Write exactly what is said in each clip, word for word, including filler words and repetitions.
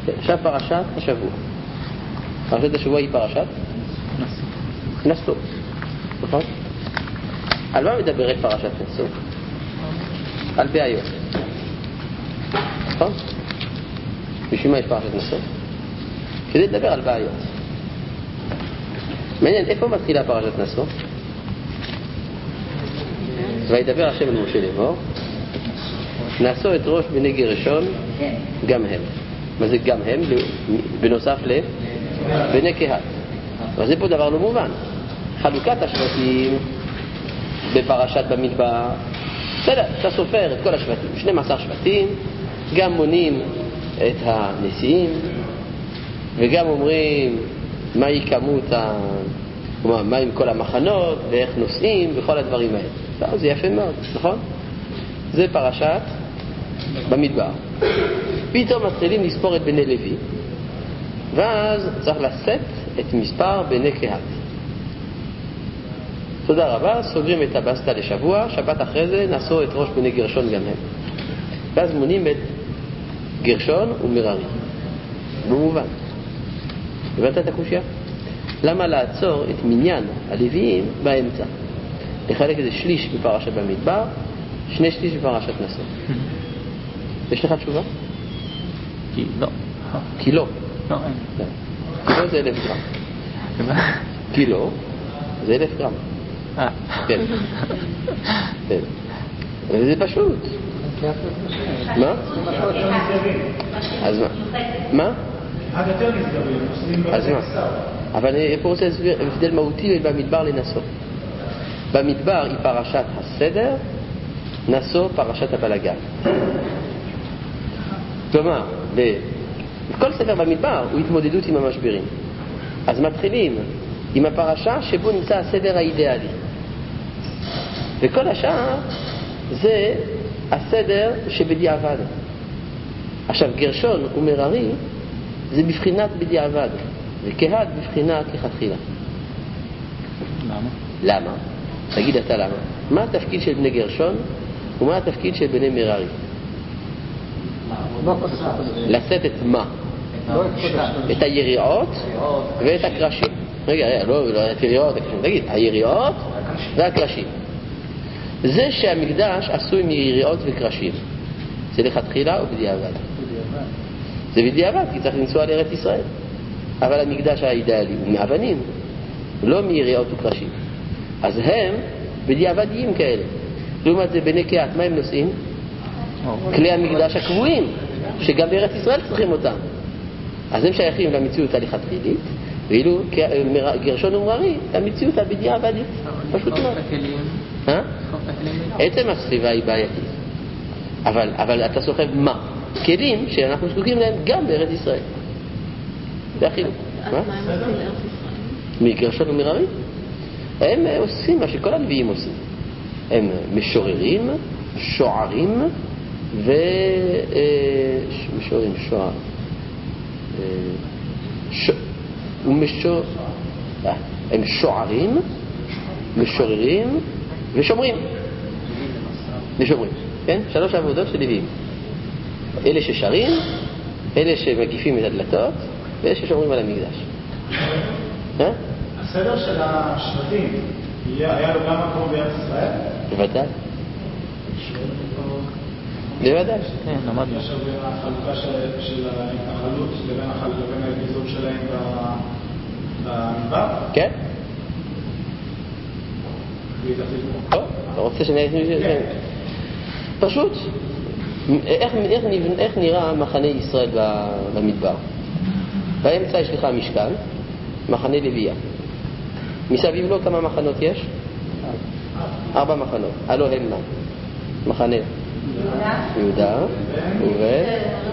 עכשיו פרשת השבוע. פרשת השבוע היא פרשת נשוא. נכון? על מה מדברת פרשת נשוא? על בעיות. נכון? בשביל מה יש פרשת נשוא? כדי לדבר על בעיות. מעניין, איפה מתחילה פרשת נשוא? וידבר השם אל משה לאמור, נשוא את ראש בני גרשון גם הם. מה זה גם הם? בנוסף לבני קהת. אבל זה פה דבר לא מובן. חלוקת השבטים בפרשת במדבר, בסדר, אתה סופר את כל השבטים, שנים עשר שבטים, גם מונים את הנשיאים וגם אומרים מהי כמות ה... מה עם כל המחנות ואיך נוסעים וכל הדברים האלה. זה יפה מאוד, נכון? זה פרשת במדבר. פתאום מתחילים לספור את בני לוי, ואז צריך לשאת את מספר בני קהת. תודה רבה, סוגרים את הבסטה לשבוע, שבת אחרי זה נשוא את ראש בני גרשון גם הם. ואז מונים את גרשון ומררי. במובן. הבנת את הקושיה? למה לעצור את מניין הלוויים באמצע? לחלק איזה שליש בפרשת במדבר, שני שליש בפרשת נשוא. יש לך תשובה? כי לא. כי לא. לא, אין. כי לא זה אלף גרם. כי לא זה אלף גרם. אה. כן. כן. וזה פשוט. מה? אז מה? מה? עד יותר נסגרים. אז מה? אבל אני פה רוצה להסביר הבדל מהותי בין במדבר לנשוא. במדבר היא פרשת הסדר, נשוא פרשת הבלגן. כלומר, בכל ספר במדבר הוא התמודדות עם המשברים. אז מתחילים עם הפרשה שבו נמצא הסדר האידיאלי. וכל השאר זה הסדר שבדיעבד. עכשיו, גרשון ומררי זה בבחינת בדיעבד, וקהת בבחינת לכתחילה. למה? למה? תגיד אתה למה. מה התפקיד של בני גרשון ומה התפקיד של בני מררי? לשאת את מה? את היריעות ואת הקרשים. רגע, לא, לא את היריעות, תגיד, היריעות והקרשים. זה שהמקדש עשוי מיריעות וקרשים, זה לכתחילה או בדיעבד? זה בדיעבד, כי צריך לנסוע לארץ ישראל. אבל המקדש האידיאלי הוא מאבנים, לא מיריעות וקרשים. אז הם בדיעבדיים כאלה. לעומת זה בני קהת, מה הם נושאים? כלי המקדש הקבועים, שגם בארץ ישראל צריכים אותם. אז הם שייכים למציאות הלכתחילית, ואילו גרשון ומררי למציאות הבדיעבדית. פשוט מאוד. אה? עצם הסביבה היא בעייתית. אבל, אבל אתה סוחב מה? כלים שאנחנו זקוקים להם גם בארץ ישראל. זה החילוק. אז מה הם עושים בארץ ישראל? מגרשון ומררי? הם עושים מה שכל הנביאים עושים. הם משוררים, שוערים ו... משוררים, שוער. ש... ומשור... הם שוערים, משוררים ושומרים. ושומרים, כן? שלוש עבודות של לוויים. אלה ששרים, אלה שמקיפים את הדלתות, ואלה ששומרים על המקדש. הסדר של השבטים, היה לו גם מקום בארץ ישראל? בוודאי. בוודאי. כן, למדנו. יש בין החלוקה של ההתנחלות לבין הגיזום שלהם במדבר? כן. טוב, אתה רוצה שאני... פשוט. איך נראה מחנה ישראל במדבר? באמצע יש לך המשכן, מחנה לוויה. מסביב לו כמה מחנות יש? ארבע מחנות. הלא הם מה? מחנה יהודה, ראובן,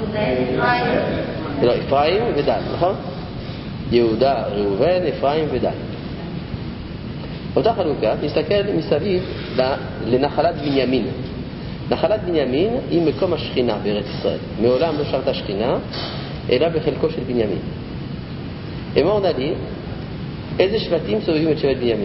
לא, אפרים ודן, נכון? יהודה, ראובן, אפרים ודן. אותה חלוקה מסתכל מסביב לנחלת בנימין. נחלת בנימין היא מקום השכינה בארץ ישראל. מעולם לא שרתה שכינה אלא בחלקו של בנימין. אמור נא לי, איזה שבטים סובבים את שבט בנימין?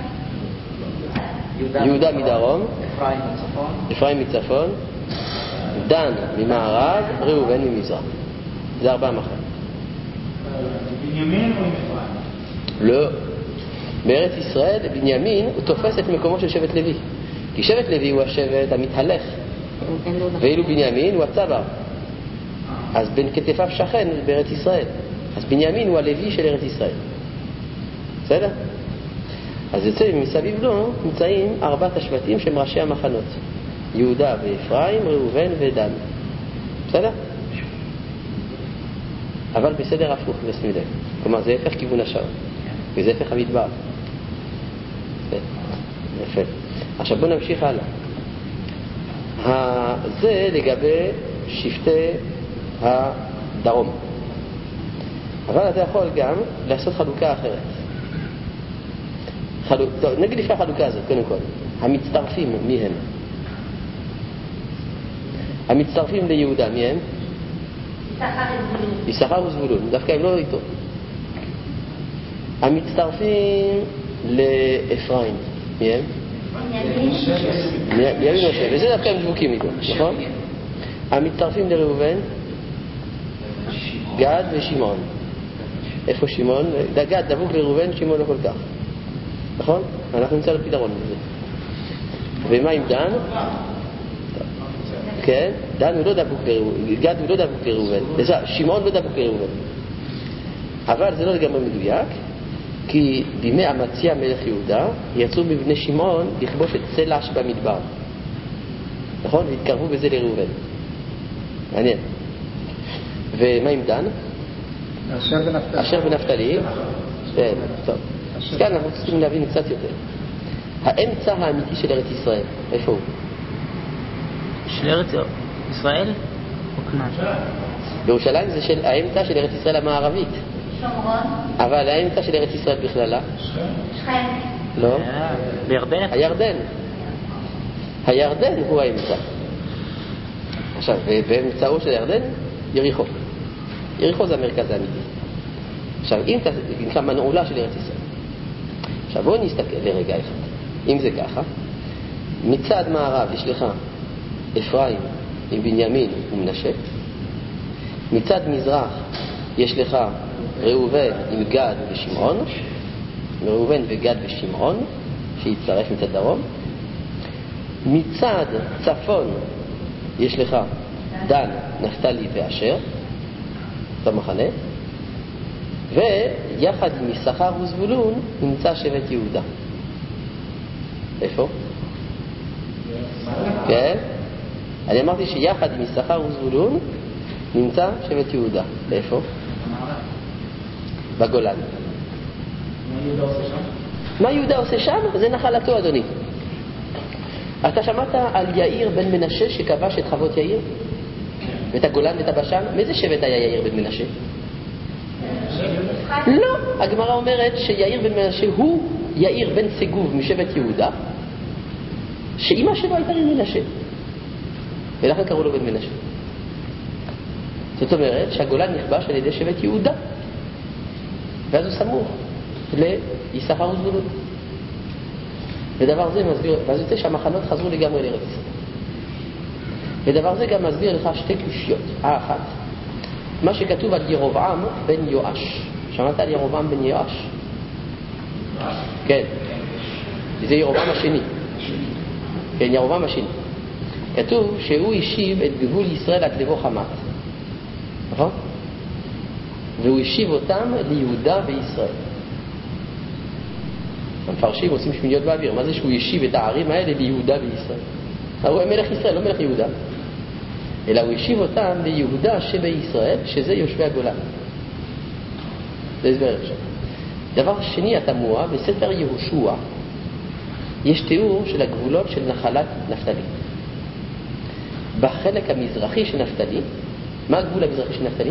יהודה, יהודה מדרום, אפרים מצפון, אפרים מצפון, דן ממערב, ראובן ממזרח. זה ארבעה מחנות. בנימין או עם אפרים? לא. בארץ ישראל, בנימין הוא תופס את מקומו של שבט לוי. כי שבט לוי הוא השבט המתהלך. ואילו בנימין הוא הצבר. אז בין כתפיו שכן בארץ ישראל. אז בנימין הוא הלוי של ארץ ישראל. בסדר? אז יוצא מסביב לו נמצאים ארבעת השבטים שהם ראשי המחנות. יהודה ואפרים, ראובן ודן. בסדר? אבל בסדר הפוך, נשים לב. כלומר זה הפך כיוון השעון. וזה הפך המדבר. יפה. עכשיו בואו נמשיך הלאה. זה לגבי שבטי הדרום. אבל אתה יכול גם לעשות חלוקה אחרת. חלוק... טוב, נגיד לפי החלוקה הזאת, קודם כל. המצטרפים, מי הם? המצטרפים ליהודה, מי הם? יששכר וזבולון. דווקא הם לא איתו. המצטרפים לאפרים, מי הם? בנימין משה, וזה דווקא הם דבוקים איתו, נכון? המצטרפים לראובן, גד ושמעון. איפה שמעון? גד דבוק לראובן, שמעון לא כל כך, נכון? אנחנו נמצא לפתרון בזה. ומה עם דן? כן, דן הוא לא דבוק לראובן, גד הוא לא דבוק לראובן, שמעון לא דבוק לראובן. אבל זה לא לגמרי מדויק, כי בימי אמציה מלך יהודה יצאו מבני שמעון לכבוש את סלע שבמדבר, נכון? והתקרבו בזה לראובן. מעניין. ומה עם דן? אשר ונפתלי. אשר ונפתלי. כן, טוב. אז כאן אנחנו צריכים להבין קצת יותר. האמצע האמיתי של ארץ ישראל, איפה הוא? של ארץ ישראל או כנען? בירושלים זה של האמצע של ארץ ישראל המערבית. שומרון. אבל האמצע של ארץ ישראל בכללה? שכם. לא. בירדן? הירדן. הירדן הוא האמצע. עכשיו, באמצעו של הירדן, יריחו. יריחו זה המרכז האמיתי. עכשיו, אם אתה נקרא מנעולה של ארץ ישראל. עכשיו, בואו נסתכל לרגע אחד. אם זה ככה, מצד מערב יש לך אפרים עם בנימין ומנשה. מצד מזרח יש לך ראובן עם גד ושמעון. ראובן וגד ושמעון שיצטרף מצד דרום. מצד צפון יש לך דן, נפתלי ואשר, אותו מחנה. ויחד עם יששכר וזבולון נמצא שבט יהודה. איפה? כן? אני אמרתי שיחד עם יששכר וזבולון נמצא שבט יהודה. איפה? בגולן. מה יהודה עושה שם? זה נחלתו, אדוני. אתה שמעת על יאיר בן מנשה שכבש את חוות יאיר? ואת הגולן ואת הבשן? מאיזה שבט היה יאיר בן מנשה? לא, הגמרא אומרת שיאיר בן מנשה הוא יאיר בן סגוב משבט יהודה, שאמא שלו הייתה בן מנשה, ולכן קראו לו בן מנשה. זאת אומרת שהגולן נכבש על ידי שבט יהודה, ואז הוא סמוך ליששכר וזבולון. ודבר זה מסביר, ואז יוצא שהמחנות חזרו לגמרי לארץ ישראל. ודבר זה גם מסביר לך שתי קושיות. האחת, מה שכתוב על ירובעם בן יואש. שמעת על ירובעם בן יואש? כן. זה ירובעם השני. כן, ירובעם השני. כתוב שהוא השיב את גבול ישראל עד לבוא חמת. נכון? והוא השיב אותם ליהודה וישראל. המפרשים עושים שמיניות באוויר. מה זה שהוא השיב את הערים האלה ליהודה וישראל? הוא מלך ישראל, לא מלך יהודה. אלא הוא השיב אותם ליהודה שבישראל, שזה יושבי הגולן. זה הסבר עכשיו. דבר שני התמוה, בספר יהושע יש תיאור של הגבולות של נחלת נפתלי. בחלק המזרחי של נפתלי, מה הגבול המזרחי של נפתלי?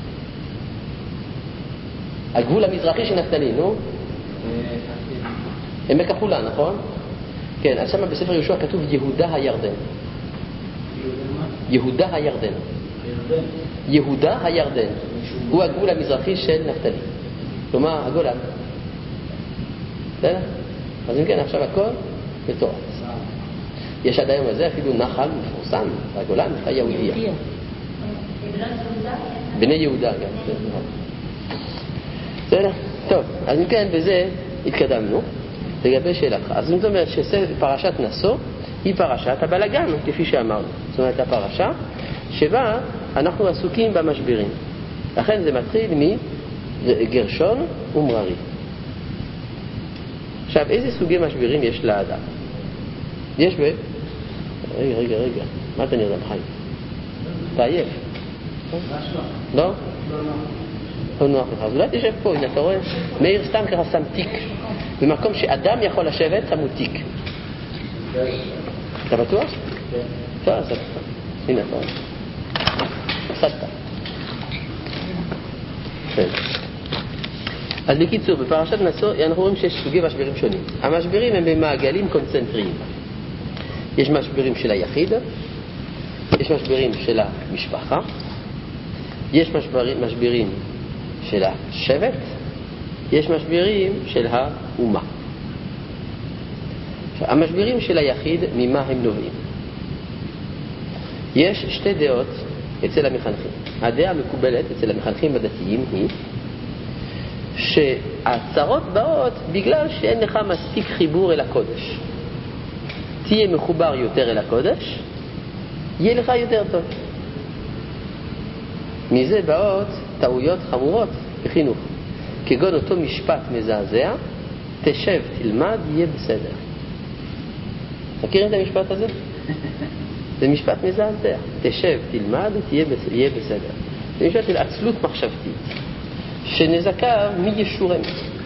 הגבול המזרחי של נפתלי, נו? עמק החולה, נכון? כן, אז שמה בספר יהושע כתוב יהודה הירדן. יהודה הירדן. יהודה הירדן. הוא הגבול המזרחי של נפתלי. כלומר, הגולן. בסדר? אז אם כן, עכשיו הכל מתורץ. יש עד היום הזה אפילו נחל מפורסם חסם, הגולן, היה יהודיה. בני יהודה גם. בסדר? טוב, אז אם כן, בזה התקדמנו לגבי שאלתך. אז זאת אומרת שפרשת נשוא היא פרשת הבלגן, כפי שאמרנו. זאת אומרת, הפרשה שבה אנחנו עסוקים במשברים. לכן זה מתחיל מגרשון ומררי. עכשיו, איזה סוגי משברים יש לאדם? יש ב... רגע, רגע, רגע. מה אתה נרדם, חיים? אתה עייף? לא? לא נוח לך. אז אולי תשב פה, הנה, אתה רואה? מאיר סתם ככה שם תיק. במקום שאדם יכול לשבת, שמו תיק. אתה בטוח? כן. טוב, אז אתה. הנה, אתה רואה. הפסדת. כן. אז בקיצור, בפרשת נשוא אנחנו רואים שיש סוגי משברים שונים. המשברים הם במעגלים קונצנטריים. יש משברים של היחיד, יש משברים של המשפחה, יש משברים, משברים של השבט, יש משברים של האומה. עכשיו, המשברים של היחיד, ממה הם נובעים? יש שתי דעות אצל המחנכים. הדעה המקובלת אצל המחנכים הדתיים היא שהצרות באות בגלל שאין לך מספיק חיבור אל הקודש. תהיה מחובר יותר אל הקודש, יהיה לך יותר טוב. מזה באות טעויות חמורות בחינוך, כגון אותו משפט מזעזע, תשב, תלמד, יהיה בסדר. מכירים את המשפט הזה? זה משפט מזעזע. תשב, תלמד, יהיה בסדר. זה משפט של עצלות מחשבתית, שנזכר מי ישורם.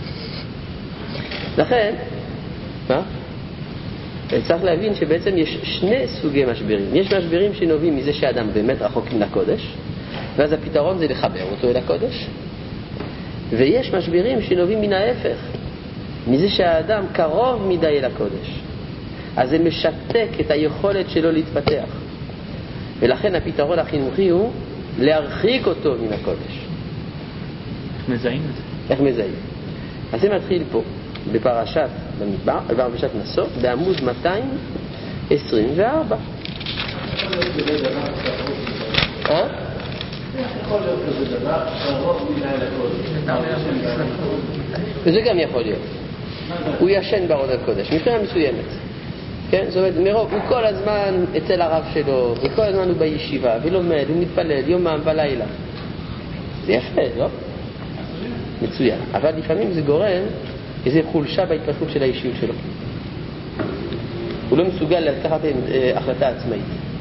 לכן, מה? צריך להבין שבעצם יש שני סוגי משברים. יש משברים שנובעים מזה שהאדם באמת רחוק מן הקודש, ואז הפתרון זה לחבר אותו אל הקודש. ויש משברים שנובעים מן ההפך, מזה שהאדם קרוב מדי אל הקודש. אז זה משתק את היכולת שלו להתפתח. ולכן הפתרון החינוכי הוא להרחיק אותו מן הקודש. איך מזהים את זה? איך מזהים? אז זה מתחיל פה, בפרשת במדבר, בפרשת נשוא, בעמוד מאתיים עשרים וארבע. אה? יכול להיות כזה דבר, קרוב מדי לקודש. וזה גם יכול להיות. הוא ישן בארון הקודש, מבחינה מסוימת. כן? זאת אומרת, מרוב, הוא כל הזמן אצל הרב שלו, וכל הזמן הוא בישיבה, ולומד, הוא מתפלל יומם ולילה. זה יפה, לא? מצוין. אבל לפעמים זה גורם איזו חולשה בהתפתחות של האישיות שלו. הוא לא מסוגל לקחת החלטה עצמאית.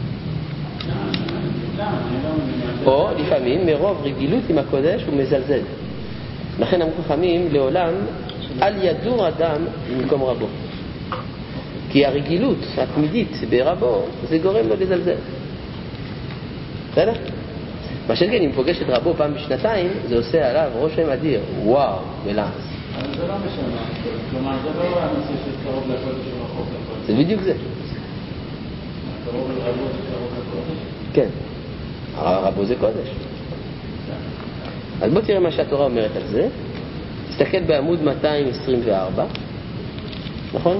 או לפעמים מרוב רגילות עם הקודש הוא מזלזל. לכן אמרו חכמים לעולם אל ידור אדם במקום רבו, כי הרגילות התמידית ברבו זה גורם לו לזלזל. בסדר? מה שכן, אם פוגש את רבו פעם בשנתיים זה עושה עליו רושם אדיר. וואו, ולעז. אבל זה לא משנה, כלומר זה לא הנושא של קרוב לקודש או רחוק לקודש. זה בדיוק זה. קרוב לרבו זה קרוב לקודש? כן, הרבו זה קודש. אז בוא תראה מה שהתורה אומרת על זה. תסתכל בעמוד מאתיים עשרים וארבע, נכון?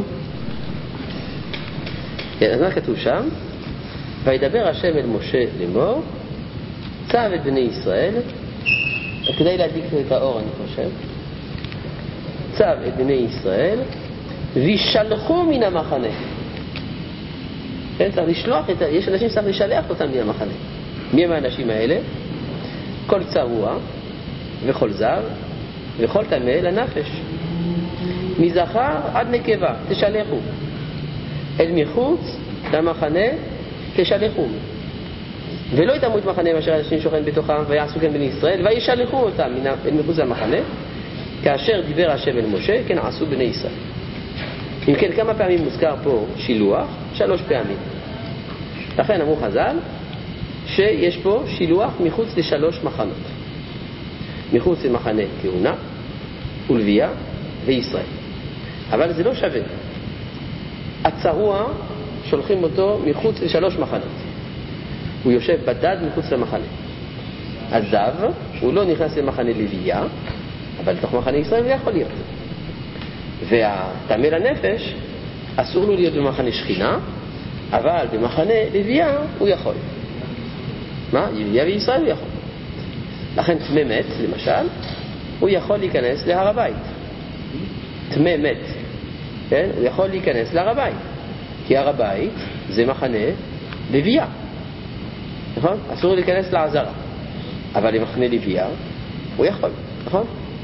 כן, אז מה כתוב שם? וידבר השם אל משה לאמור, צו את בני ישראל, כדי להדליק את האור אני חושב, צו את בני ישראל וישלחו מן המחנה. כן, צריך לשלוח את, יש אנשים שצריך לשלח אותם מן המחנה. מי הם האנשים האלה? כל צרוע וכל זר וכל טמא לנפש, מזכר עד נקבה תשלחו, אל מחוץ למחנה תשלחו, ולא יתאמו את מחנה מאשר אנשים שוכן בתוכם, ויעשו כן בני ישראל וישלחו אותם אל מחוץ למחנה, כאשר דיבר השם אל משה כן עשו בני ישראל. אם כן, כמה פעמים מוזכר פה שילוח? שלוש פעמים. לכן אמרו חז"ל שיש פה שילוח מחוץ לשלוש מחנות, מחוץ למחנה כהונה ולוויה וישראל. אבל זה לא שווה. הצרוע שולחים אותו מחוץ לשלוש מחנות, הוא יושב בדד מחוץ למחנה. הזב הוא לא נכנס למחנה לוויה, אבל לתוך מחנה ישראל זה יכול להיות. והטמא לנפש אסור לו להיות במחנה שכינה, אבל במחנה לוויה הוא יכול. מה? לוויה בישראל הוא יכול. לכן תמה מת, למשל, הוא יכול להיכנס להר הבית. תמה מת, כן? הוא יכול להיכנס להר הבית. כי הר הבית זה מחנה לוויה. נכון? אסור להיכנס לעזרה. אבל למחנה לוויה הוא יכול, נכון?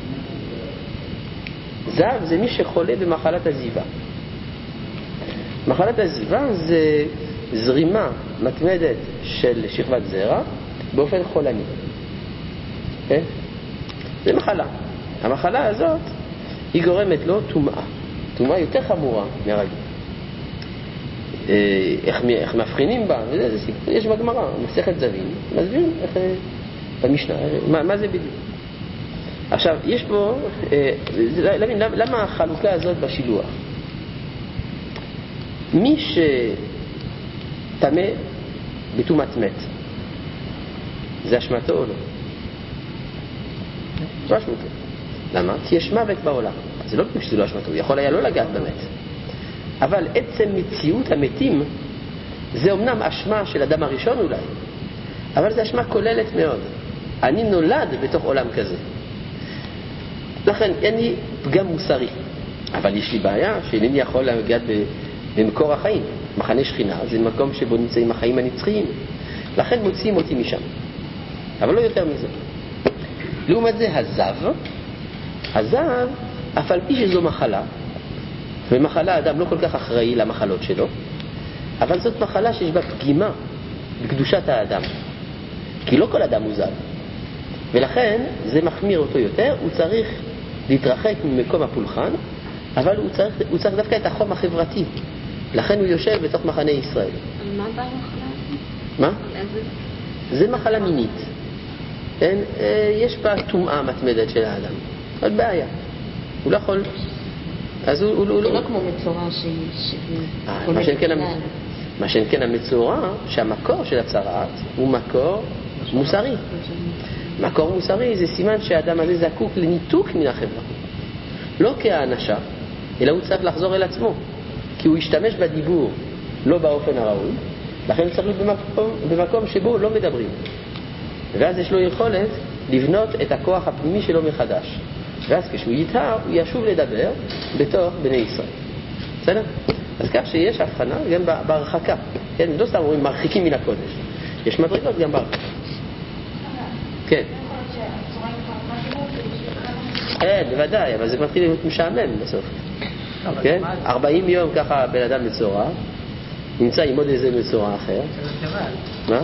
זב זה מי שחולה במחלת הזיבה. מחלת הזיבה זה זרימה מתמדת של שכבת זרע באופן חולני. כן? זה מחלה. המחלה הזאת היא גורמת לו טומאה. טומאה יותר חמורה מהרגיל. איך, איך מבחינים בה? וזה, זה סיפור, יש בגמרא, מסכת זווין, מסביר איך, במשנה, מה, מה זה בדיוק. עכשיו, יש פה, להבין, למה החלוקה הזאת בשילוח? מי שתמה בטומאת מת, זה אשמתו או לא? לא אשמתו. למה? כי יש מוות בעולם. זה לא בדיוק שזה לא אשמתו, הוא יכול היה לא לגעת במת. אבל עצם מציאות המתים זה אמנם אשמה של אדם הראשון אולי, אבל זה אשמה כוללת מאוד. אני נולד בתוך עולם כזה, לכן אין לי פגם מוסרי, אבל יש לי בעיה שאינני יכול לגעת במקור החיים. מחנה שכינה זה מקום שבו נמצאים החיים הנצחיים, לכן מוציאים אותי משם, אבל לא יותר מזה. לעומת זה הזב, הזב אף על פי שזו מחלה, ומחלה אדם לא כל כך אחראי למחלות שלו, אבל זאת מחלה שיש בה פגימה בקדושת האדם, כי לא כל אדם הוא זב, ולכן זה מחמיר אותו יותר. הוא צריך להתרחק ממקום הפולחן, אבל הוא צריך, הוא צריך דווקא את החום החברתי, לכן הוא יושב בתוך מחנה ישראל. על מה באה המחלה? מה? על איזה? זה מחלה מינית. אין, יש בה טומאה מתמדת של האדם, עוד בעיה, הוא לא יכול. אז הוא, הוא, הוא זה לא... לא כמו מצורע שהיא... מה שאין כן, מה שאין כן המצורע, שהמקור של הצרעת הוא מקור מוסרי. מקור מוסרי זה סימן שהאדם הזה זקוק לניתוק מן החברה. לא כאנשה, אלא הוא צריך לחזור אל עצמו. כי הוא ישתמש בדיבור לא באופן הראוי, לכן הוא צריך להיות במקום, במקום שבו לא מדברים. ואז יש לו יכולת לבנות את הכוח הפנימי שלו מחדש. ואז כשהוא יתהר, הוא ישוב לדבר בתוך בני ישראל. בסדר? אז כך שיש הבחנה גם בהרחקה. כן, לא סתם אומרים מרחיקים מן הקודש. יש מדרגות גם בהרחקה. כן. כן, בוודאי, אבל זה מתחיל להיות משעמם בסוף. כן? ארבעים יום ככה בן אדם מצורע, נמצא עם עוד איזה מצורע אחר. מה?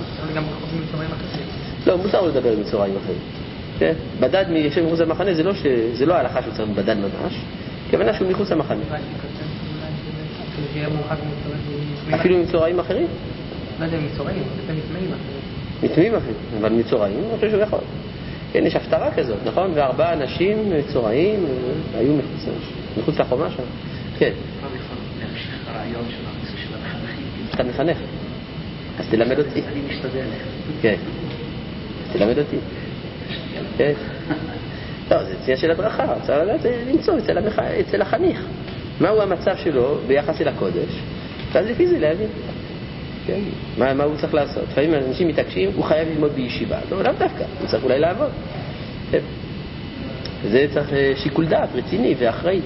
לא, מותר לדבר עם מצורעים אחרים. כן? בדד מישב מחוץ למחנה זה לא, ש... זה לא ההלכה שהוא צריך בדד ממש, כוונה שהוא מחוץ למחנה. אפילו עם מצורעים אחרים? לא יודע, מצורעים, זה מתמאים אחרים. מתמאים אחרים, אבל מצורעים, אני חושב שהוא יכול. כן, יש הפטרה כזאת, נכון? וארבעה אנשים מצורעים היו מחוץ, מחוץ לחומה שם. כן. לא יכול להמשיך הרעיון של הנושא של המחנכים. אתה מחנך. אז תלמד אותי. אני משתדל. כן. אז תלמד אותי. כן. לא, זה צייה של הדרכה. צריך לדעת למצוא אצל, המח... אצל החניך. מהו המצב שלו ביחס אל הקודש? ואז לפי זה להבין. כן. מה, מה הוא צריך לעשות? לפעמים אנשים מתעקשים, הוא חייב ללמוד בישיבה. לא, לא דווקא. הוא צריך אולי לעבוד. כן. זה צריך שיקול דעת רציני ואחראי.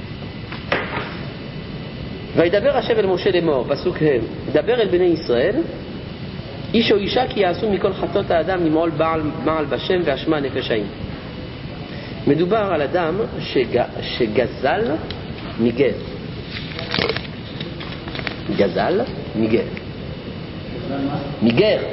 וידבר השם אל משה לאמור, פסוק ה', דבר אל בני ישראל, איש או אישה כי יעשו מכל חטאות האדם למעול בעל, בעל בשם ואשמה נפשעים. מדובר על אדם שג, שגזל מגר. גזל מגר. מגר.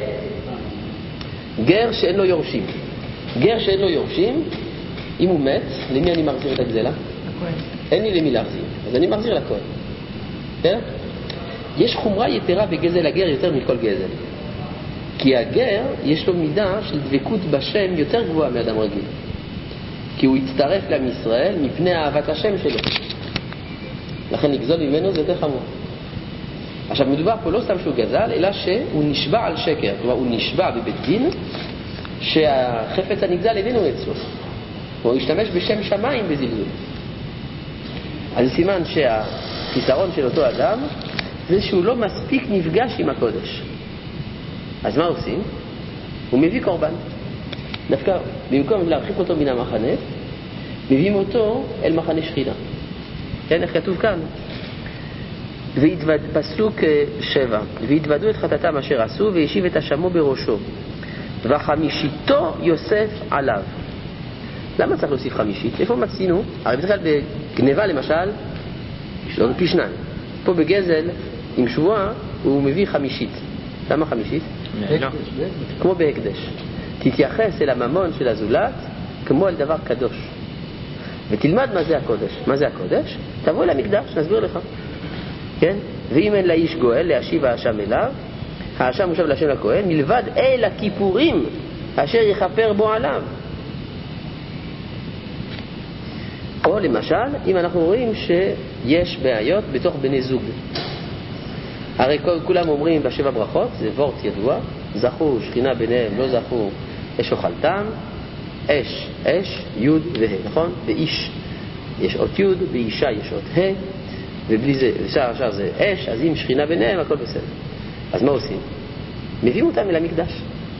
גר שאין לו יורשים. גר שאין לו יורשים, אם הוא מת, למי אני מחזיר את הגזלה? אין לי למי להחזיר, אז אני מחזיר לכהן. כן? יש חומרה יתרה בגזל הגר יותר מכל גזל. כי הגר יש לו מידה של דבקות בשם יותר גבוהה מאדם רגיל. כי הוא יצטרף לעם ישראל מפני אהבת השם שלו. לכן לגזול ממנו זה יותר חמור. עכשיו מדובר פה לא סתם שהוא גזל, אלא שהוא נשבע על שקר. כלומר הוא נשבע בבית דין שהחפץ הנגזל הבינו אצלו. הוא ישתמש בשם שמיים בזלזול. אז סימן שהחיסרון של אותו אדם זה שהוא לא מספיק נפגש עם הקודש. אז מה עושים? הוא מביא קורבן. דווקא במקום להרחיק אותו מן המחנה, מביאים אותו אל מחנה שכינה. כן, איך כתוב כאן? והתווד, פסוק שבע, והתוודו את חטאתם אשר עשו וישיב את אשמו בראשו וחמישיתו יוסף עליו. למה צריך להוסיף חמישית? איפה מצינו? הרי בדרך כלל בגניבה למשל לא פי שניים, פה בגזל עם שבועה הוא מביא חמישית. למה חמישית? לא. כמו בהקדש, תתייחס אל הממון של הזולת כמו אל דבר קדוש ותלמד מה זה הקודש. מה זה הקודש? תבוא אל המקדש, נסביר לך. כן? ואם אין לאיש גואל להשיב האשם אליו, האשם מושב להשם לכהן מלבד אל הכיפורים אשר יכפר בו עליו. או למשל אם אנחנו רואים שיש בעיות בתוך בני זוג, הרי כולם אומרים בשבע ברכות, זה וורט ידוע, זכו שכינה ביניהם, לא זכו אש אוכלתם, אש, אש, יוד והה, נכון? באיש יש אות יוד, באישה יש אות ה', ובלי זה, שער שער זה אש, אז אם שכינה ביניהם הכל בסדר. אז מה עושים? מביאים אותם אל המקדש,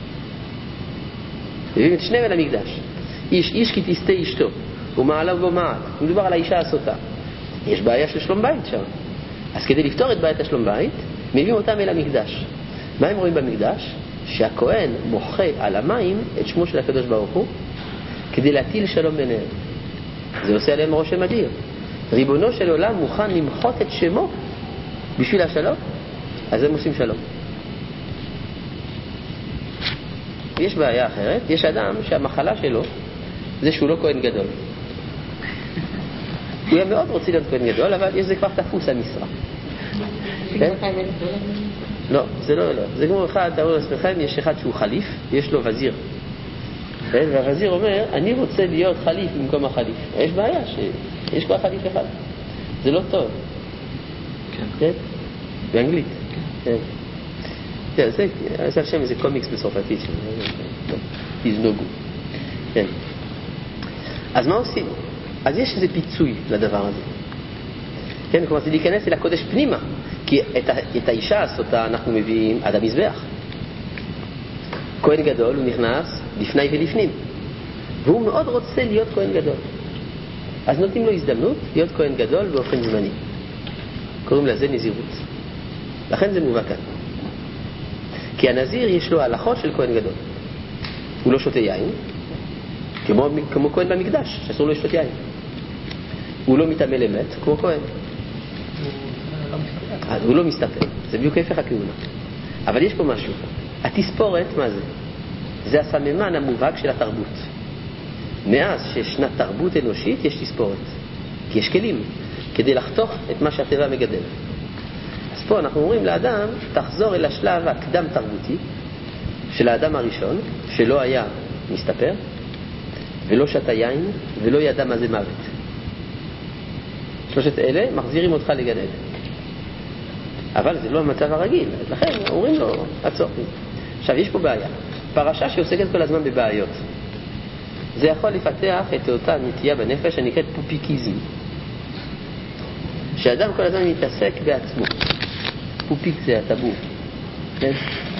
מביאים את שניהם אל המקדש. איש, איש כי תסתה אשתו ומעלה ובו מעל, מדובר על האישה הסוטה, יש בעיה של שלום בית שם. אז כדי לפתור את בעיית השלום בית מביאים אותם אל המקדש. מה הם רואים במקדש? שהכהן מוחה על המים את שמו של הקדוש ברוך הוא כדי להטיל שלום ביניהם. זה עושה עליהם רושם אדיר. ריבונו של עולם מוכן למחות את שמו בשביל השלום, אז הם עושים שלום. יש בעיה אחרת, יש אדם שהמחלה שלו זה שהוא לא כהן גדול. הוא היה מאוד רוצה להיות כהן גדול, אבל יש זה כבר תפוס המשרה. כן? לא, זה לא, לא. זה כמו אחד, תראו לעצמכם, יש אחד שהוא חליף, יש לו וזיר. כן? והווזיר אומר, אני רוצה להיות חליף במקום החליף. יש בעיה שיש כבר חליף אחד. זה לא טוב. כן. כן? באנגלית. כן. כן, זה, זה על שם איזה קומיקס בצרפתית. He's no good. כן. אז מה עושים? אז יש איזה פיצוי לדבר הזה. כן, כלומר זה להיכנס אל הקודש פנימה, כי את, ה, את האישה הסוטה אנחנו מביאים עד המזבח. כהן גדול הוא נכנס לפני ולפנים, והוא מאוד רוצה להיות כהן גדול, אז נותנים לו הזדמנות להיות כהן גדול באופן זמני, קוראים לזה נזירות. לכן זה מובא כאן, כי הנזיר יש לו הלכות של כהן גדול. הוא לא שותה יין כמו, כמו כהן במקדש שאסור לו לשתות יין. הוא לא מתאמה למת כמו כהן, אז הוא לא מסתפר. זה בדיוק הפך הכהונה. אבל יש פה משהו, התספורת, מה זה? זה הסממן המובהק של התרבות. מאז שישנה תרבות אנושית יש תספורת, כי יש כלים כדי לחתוך את מה שהטבע מגדל. אז פה אנחנו אומרים לאדם, תחזור אל השלב הקדם תרבותי של האדם הראשון, שלא היה מסתפר ולא שתה יין ולא ידע מה זה מוות. שלושת אלה מחזירים אותך לגן עדן, אבל זה לא המצב הרגיל, לכן אומרים לו עצור. עכשיו יש פה בעיה, פרשה שעוסקת כל הזמן בבעיות. זה יכול לפתח את אותה נטייה בנפש שנקראת פופיקיזם, שאדם כל הזמן מתעסק בעצמו. פופיק זה הטבור, כן?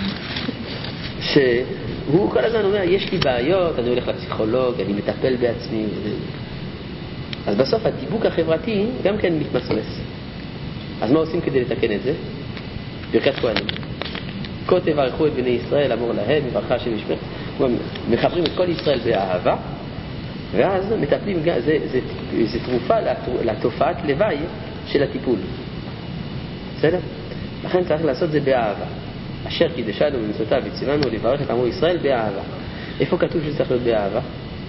שהוא כל הזמן אומר יש לי בעיות, אני הולך לפסיכולוג, אני מטפל בעצמי. אז בסוף הדיבוק החברתי גם כן מתמצמס. אז מה עושים כדי לתקן את זה? ברכת כהנים, כה תברכו את בני ישראל אמור להם ברכה השם ישמר. מחברים את כל ישראל באהבה, ואז מטפלים. זה, זה, זה, זה תרופה לתופעת לוואי של הטיפול. בסדר? לכן צריך לעשות זה באהבה. אשר קידשנו במצוותיו וציוונו לברך את עמו ישראל באהבה. איפה כתוב שזה צריך להיות באהבה?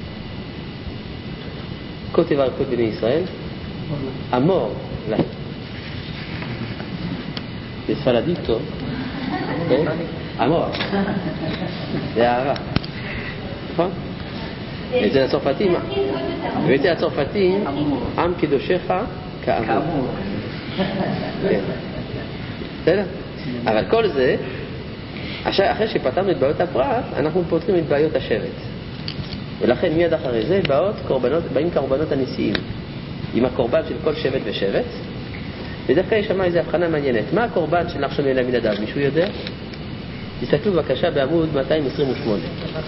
כה תברכו את בני ישראל אמור להם. בספרדית טוב, אמור, זה אהבה, נכון? אצל הצרפתים, ואצל הצרפתים עם קדושך כאמור. בסדר? אבל כל זה, אחרי שפתרנו את בעיות הפרט, אנחנו פותרים את בעיות השבט. ולכן מיד אחרי זה באות קורבנות, באים קורבנות הנשיאים, עם הקורבן של כל שבט ושבט, ודווקא יש שם איזו הבחנה מעניינת. מה הקורבן של נחשון בן עמינדב? מישהו יודע? תסתכלו בבקשה בעמוד מאתיים עשרים ושמונה.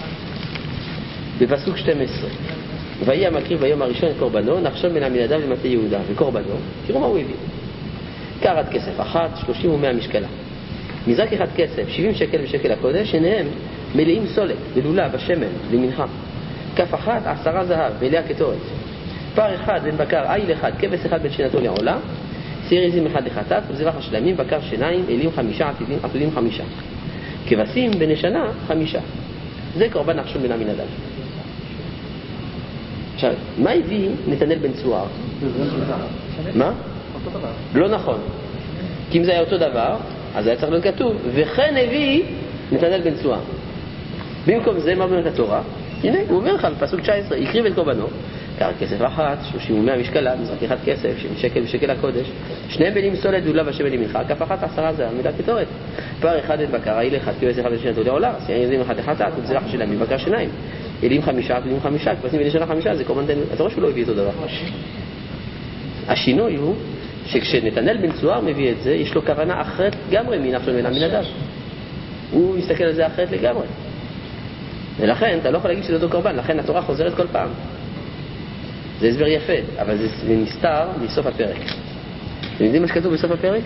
בפסוק שתים עשרה. ויהי המקריב ביום הראשון את קורבנו, נחשון בן עמינדב למטה יהודה. וקורבנו, תראו מה הוא הביא. קרת כסף אחת, שלושים ומאה משקלה. מזרק אחד כסף, שבעים שקל ושקל הקודש, שניהם מלאים סולת, ולולה, בשמן, למנחה. כף אחת, עשרה זהב, ואליה כתורת. פר אחד בן בקר, איל אחד, כבש אחד בן שנתו לעולה, סיר עזים אחד לחטאת, וזרח השלמים, בקר שיניים, אלים חמישה, עתידים, עתידים חמישה. כבשים בני שנה, חמישה. זה קורבן נחשון בן עמינדב. עכשיו, מה הביא נתנאל בן צוער? מה? לא נכון. כי אם זה היה אותו דבר, אז היה צריך להיות כתוב, וכן הביא נתנאל בן צוער. במקום זה, מה באמת התורה? הנה, הוא אומר לך בפסוק תשע עשרה, הקריב את קורבנו, קרת כסף אחת, שלושים ומאה משקלה, מזרק אחד כסף, שבעים שקל ושקל הקודש, שניהם בנים סולת ולולה ושמן למנחה, כף אחת עשרה זהב, מידה כתורת. פר אחד את בקר, איל אחד, כבש אחד ושנתו לעולה, סיר עזים אחד לחטאת, וזרח השלמים, בקר שיניים. אלים חמישה, אלים חמישה, כבשים בני שנה חמישה, זה קורבן. אתה רואה שהוא לא הביא אותו דבר. השינוי הוא שכשנתנאל בן צוער מביא את זה, יש לו כוונה אחרת לגמרי מנחשון בן עמינדב. הוא מסתכל על זה אחרת לגמרי. ולכן אתה לא יכול להגיד שזה אותו קורבן, לכן התורה חוזרת כל פעם. זה הסבר יפה, אבל זה נסתר מסוף הפרק. אתם יודעים מה שכתוב בסוף הפרק?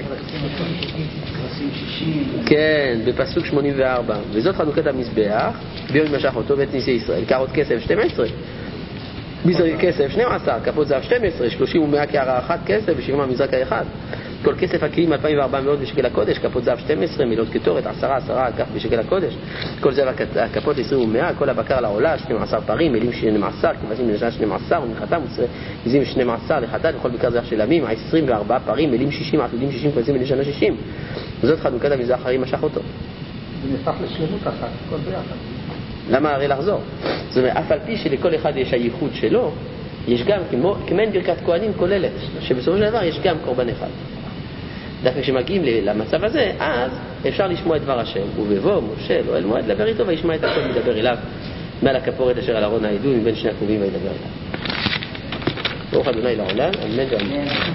כן, בפסוק שמונים וארבע. וזאת חנוכת המזבח, ביום משך אותו בית ניסי ישראל, קרות כסף שתים עשרה, מזרק כסף שנים עשר, כפות זהב שתים עשרה, שלושים ומאה קערה אחת כסף ושירים המזרק האחד. כל כסף הכלים אלפיים וארבע מאות בשקל הקודש, כפות זהב שתים עשרה, מילות כתורת, עשרה עשרה כף בשקל הקודש. כל זהב הכפות עשרים ומאה, כל הבקר לעולה, שנים עשר פרים, מילים שנים עשר, כבשים בנשנה שנים עשר, ומנחתם עזים שנים עשר לחטאת, וכל בקר זהב של עמים, עשרים וארבע פרים, מילים שישים, עתידים שישים, כבשים בנשנה שישים. וזאת חנוכת המזבח, הרי משך אותו. זה נהפך לשלמות אחת, כל ביחד. למה הרי לחזור? זאת אומרת, אף על פי שלכל אחד יש הייחוד שלו, יש גם, כמו, כמעין ברכת כהנים כוללת, שבסופו של דבר יש גם קורבן אחד. דווקא כשמגיעים למצב הזה, אז אפשר לשמוע את דבר השם, ובבוא משה לא אל מועד לדבר איתו, וישמע את הכל מדבר אליו מעל הכפורת אשר על ארון העדות מבין שני הכרובים וידבר אליו. ברוך ה' לעולם, אמן ואמן.